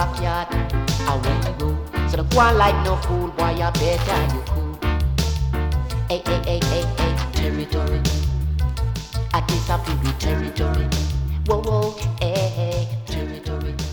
backyard. Away we go. So don't go on like no fool, boy, you better you cool. Hey, hey, hey, hey, hey, territory. At least I feel the territory. Whoa, whoa, hey, hey, territory.